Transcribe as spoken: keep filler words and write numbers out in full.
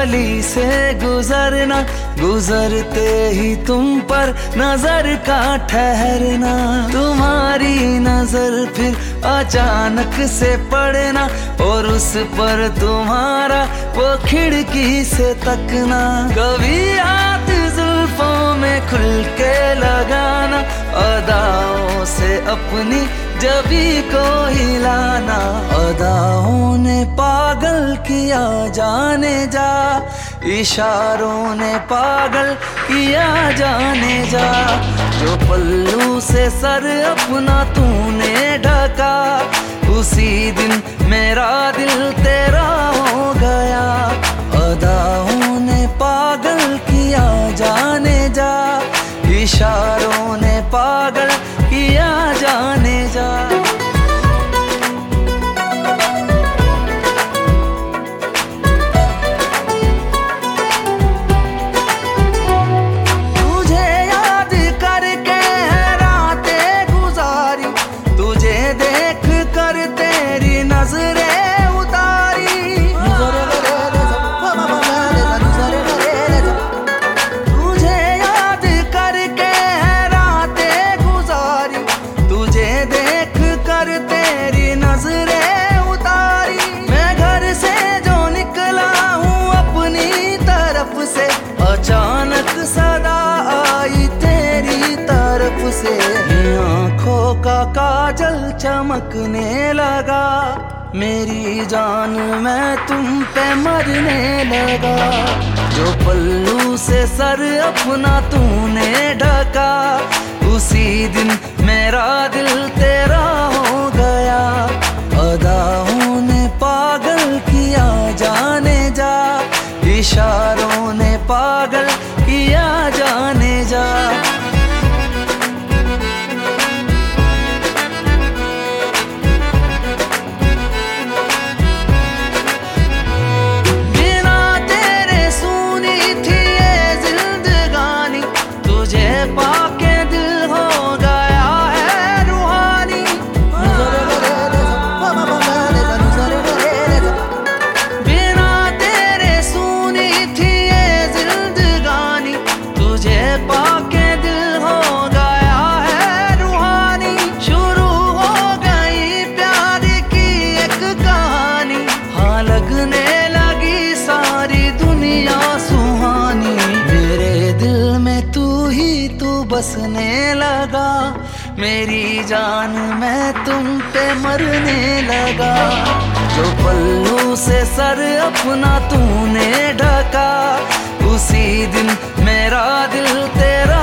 गली से गुजरना, गुजरते ही तुम पर नजर का ठहरना। तुम्हारी नजर फिर अचानक से पड़ना और उस पर तुम्हारा वो खिड़की से तकना। कभी हाथ जुल्फों में खुल के लगाना, अदाओं से अपनी जबी को हिलाना। अदाओं ने पागल किया जाने जा, इशारों ने पागल किया जाने जा। जो पल्लू से सर अपना तूने ढका, उसी दिन मेरा दिल तेरा हो गया। अदाओं ने पागल किया जाने जा, इशारों ने पागल किया जाने जा। तुझे याद करके रातें गुजारी, तुझे देख कर तेरी नजरें उतारी। तुझे याद करके रातें गुजारी, तुझे देख कर तेरी नजरें उतारी। मैं घर से जो निकला हूँ अपनी तरफ से, अचानक सदा आई तेरी तरफ से। आंखों का काजल चमकने लगा, मेरी जान मैं तुम पे मरने लगा। जो पल्लू से सर अपना तूने ढका, उसी दिन मेरा दिल तेरा हो गया। अदाओं ने पागल किया जाने जा, इशारों ने पागल किया जाने जा। बिना तेरे सूनी थी ये जिंदगानी, तुझे पाके दिल हो गया है रूहानी। बिना तेरे सूनी थी ये जिंदगानी, तुझे पाके दिल हो गया है रूहानी। शुरू हो गई प्यार की एक कहानी, हाँ लगने लगी सारी दुनिया सुहानी। मेरे दिल में तू ही तू बसने लगा, मेरी जान मैं तुम पे मरने लगा। जो पल्लू से सर अपना तूने ढका, उसी दिन मेरा दिल तेरा